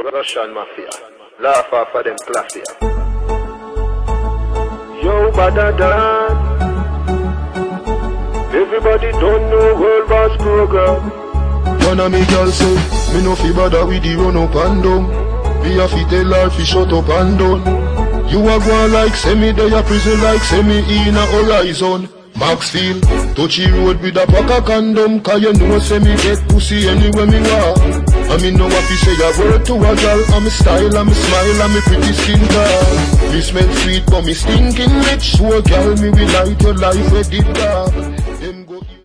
Russian mafia. Laugh off of them classy. Yo, Badadan. Everybody don't know World Boss program. One of me girl say, me no fi bother with the run up and down. Me a fi tell her fi shut up and down. You a go like say me dey a prison like say me in a horizon. Maxfield, touchy road with a pack of condom. Cause you know say me get pussy anywhere me walk. I me know what fi say a word to a girl. I'm a style, I'm a smile, I'm a pretty skin girl. Me smell sweet but me stinking rich. So a girl me will light your life with it dark.